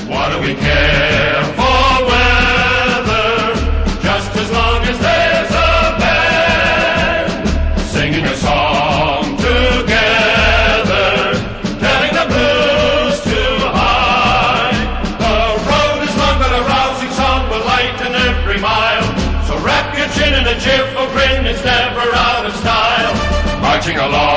What do we care for weather, just as long as there's a band singing a song together, telling the blues to hide. The road is long, but a rousing song will lighten every mile. So wrap your chin in a cheerful grin, it's never out of style. Marching along